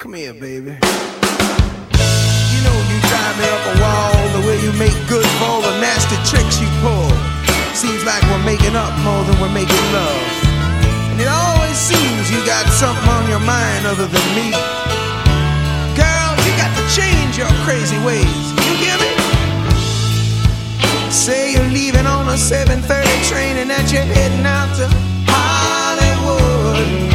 Come here, baby. You know you drive me up a wall, the way you make good for all the nasty tricks you pull. Seems like we're making up more than we're making love. And it always seems you got something on your mind other than me. Girl, you got to change your crazy ways. You hear me? Say you're leaving on a 7:30 train and that you're heading out to Hollywood.